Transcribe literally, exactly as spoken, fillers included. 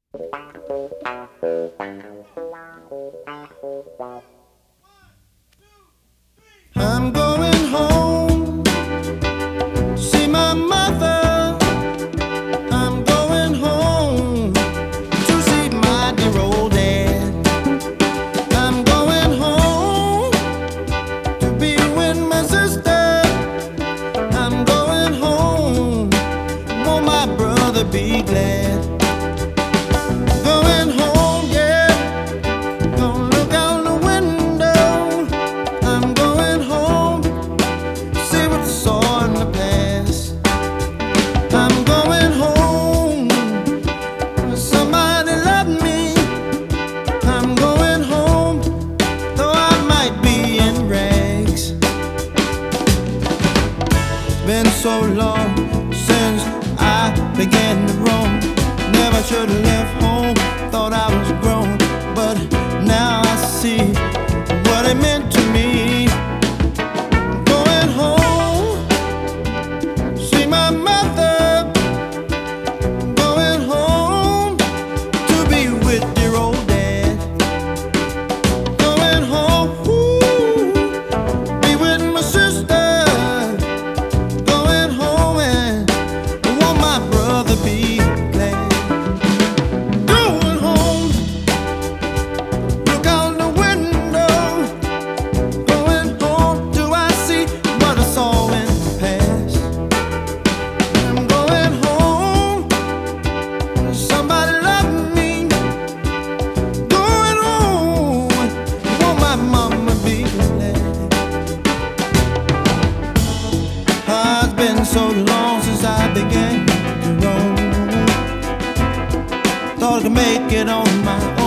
I'm going home, see my mother. I'm going home to see my dear old dad. I'm going home to be with my sister. I'm going home, won't my brother be glad? Going home, yeah, gonna look out the window. I'm going home, see what I saw in the past. I'm going home, somebody love me. I'm going home, though I might be in rags. It's been so long since I began to roam. Never should have left home, thought I was grown, but now I see what it meant to me. Going home, see my mother. Going home to be with dear old dad. Going home, ooh, be with my sister. Going home and won't my brother be glad? Going home, look out the window. Going home, do I see what I saw in the past? I'm going home, somebody love me. Going home, won't my mama be glad? Ah, it's been so long since I began to roam. Thought I could make it on my own.